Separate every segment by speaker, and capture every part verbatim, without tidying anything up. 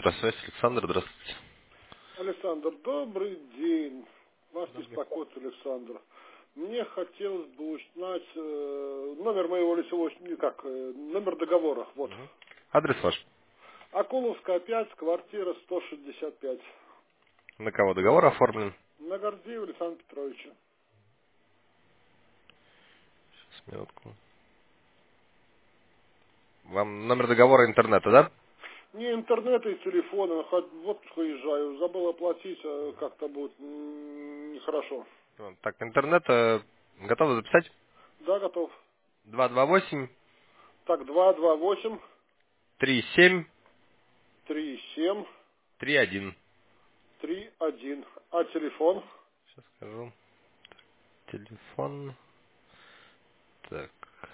Speaker 1: Электросвязь, Александр, здравствуйте.
Speaker 2: Александр, добрый день. Вас
Speaker 1: Добрый.
Speaker 2: беспокоит Александр. Мне хотелось бы узнать э, номер моего лицевого, не как, э, номер договора. Вот.
Speaker 1: Мгм. Адрес ваш.
Speaker 2: Акуловская пять, квартира сто шестьдесят пять.
Speaker 1: На кого договор оформлен?
Speaker 2: На Гордеева Александра Петровича.
Speaker 1: Сейчас, минутку. Вам номер договора интернета, да?
Speaker 2: Не интернета и телефона. Хоть вот выезжаю. Забыл оплатить, а как-то будет м, нехорошо.
Speaker 1: Вот. Так, интернет э, готовы записать?
Speaker 2: Да, готов.
Speaker 1: два два восемь
Speaker 2: Так, два два восемь
Speaker 1: три семь
Speaker 2: три семь
Speaker 1: три один.
Speaker 2: три один. А телефон?
Speaker 1: Сейчас скажу. Телефон. Так.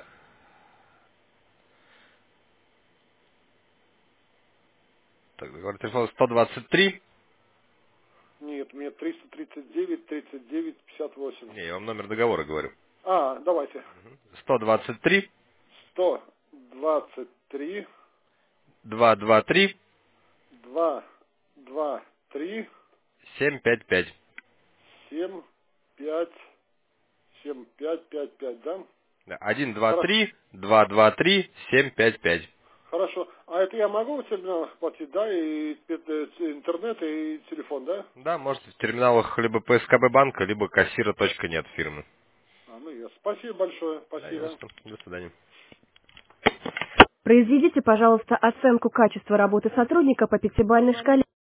Speaker 1: Так, договор телефона сто двадцать три.
Speaker 2: Нет, мне триста тридцать девять тридцать девять пятьдесят восемь.
Speaker 1: Не, я вам номер договора говорю.
Speaker 2: А, давайте.
Speaker 1: сто двадцать три
Speaker 2: Сто двадцать три
Speaker 1: два два три
Speaker 2: два два три
Speaker 1: семь пять пять.
Speaker 2: семь пять семь пять пять пять, да?
Speaker 1: Да, один два
Speaker 2: Хоро-
Speaker 1: три два два три семь пять пять.
Speaker 2: Хорошо. А это я могу в терминалах платить, да, и э, интернет, и телефон, да?
Speaker 1: Да, можете в терминалах либо П С К Б банка, либо кассира точка нет фирмы.
Speaker 2: А, ну ясно. Спасибо большое.
Speaker 1: Да,
Speaker 2: Спасибо.
Speaker 1: ясно. До свидания.
Speaker 3: Произведите, пожалуйста, оценку качества работы сотрудника по пятибалльной шкале.